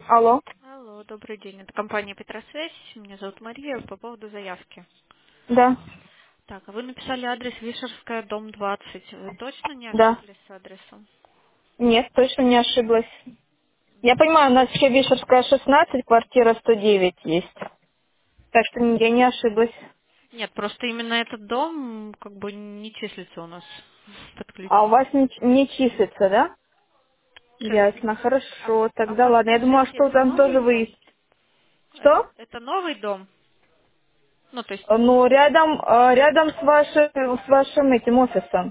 Алло. Алло, добрый день. Это компания Петросвязь. Меня зовут Мария по поводу заявки. Да, Так, а вы написали адрес Вишерская, дом 20. Вы точно не да. ошиблись с адресом? Нет, точно не ошиблась. Я понимаю, у нас еще Вишерская 16, квартира 109 есть. Так что я не ошиблась. Нет, просто именно этот дом как бы не числится у нас А у подключен. вас не числится, да? Сейчас, Ясно, хорошо. а у Тогда вас, ладно. Я думала, получается, что это там новый тоже дом? выезд. Что? Это новый дом? Ну, то есть, Ну, рядом с вашим этим офисом.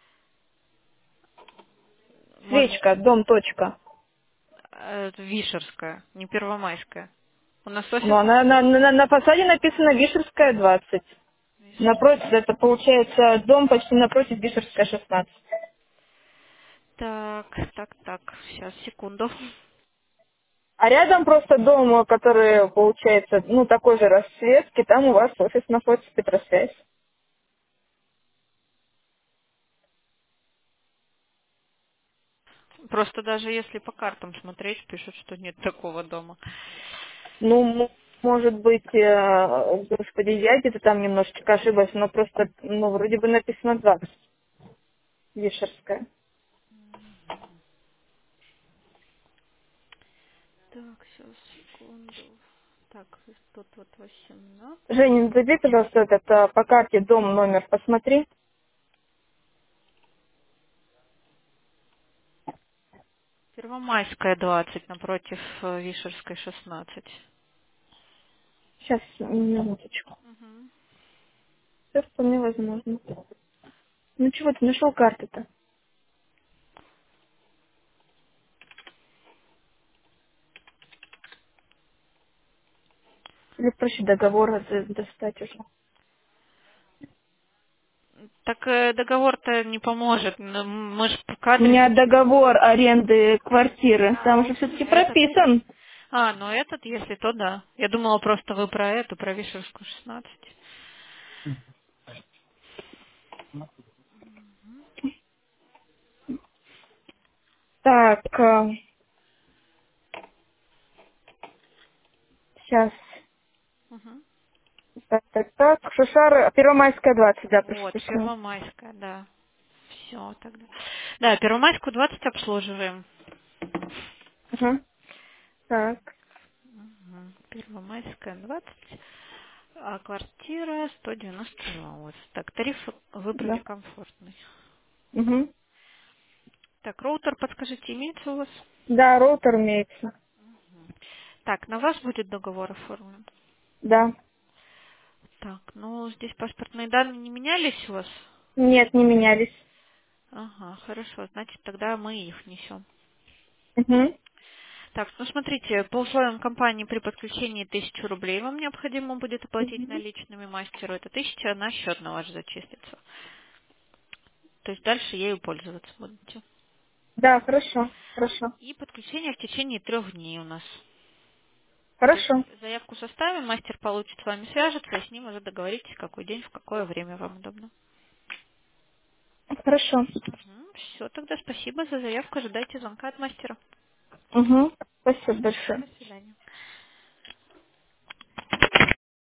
может, Свечка, дом, точка. это Вишерская, не Первомайская. У нас офис Но на фасаде написано Вишерская 20. Вишерская. Напротив, это получается дом почти напротив Бишерская 16. Так, сейчас, секунду. А рядом просто дом, который получается, ну, такой же расцветки, там у вас офис находится, Петросвязь. Просто даже если по картам смотреть, пишут, что нет такого дома. Ну, может быть, господи, я где-то там немножечко ошиблась, но просто, ну, вроде бы написано 20, Вишерская. Так, сейчас, секунду. Так, тут вот 18. Женя, зайди, пожалуйста, по карте дом, номер, посмотри. Первомайская 20 напротив Вишерской 16. Сейчас, минуточку. Мгм. Все вполне возможно. Ну, чего ты нашел карты-то? Или проще договор достать уже? Так договор-то не поможет. Мы же к У меня адресу... договор аренды квартиры. Там А, же все-таки этот... прописан. ну этот, если то, да. Я думала, просто вы про эту, про Вишерскую 16. Так, сейчас. Мгм. Так. Шушар, Первомайская 20, да, прошу Вот, прощения. Первомайская, да. Все тогда. Да, Первомайскую 20 обслуживаем. Ага. Так, Первомайская 20, а квартира 192. Вот. Так, тариф выбрали да. комфортный. Угу. Так, роутер, подскажите, имеется у вас? Да, роутер имеется. Так, на вас будет договор оформлен? Да. Так, ну здесь паспортные данные не менялись у вас? Нет, не менялись. Ага, хорошо, значит тогда мы их несем. Угу. Так, ну смотрите, по условиям компании при подключении 1000 рублей вам необходимо будет оплатить Угу. наличными мастеру. Это 1000 на счет на ваш зачислится. То есть дальше ею пользоваться будете. Да, хорошо, хорошо. И подключение в течение 3 дней у нас. То есть Хорошо, заявку составим, мастер получит с вами, свяжется, и с ним уже договоритесь, в какой день, в какое время вам удобно. хорошо. Все, тогда спасибо за заявку, ожидайте звонка от мастера. Угу. Спасибо большое. До свидания.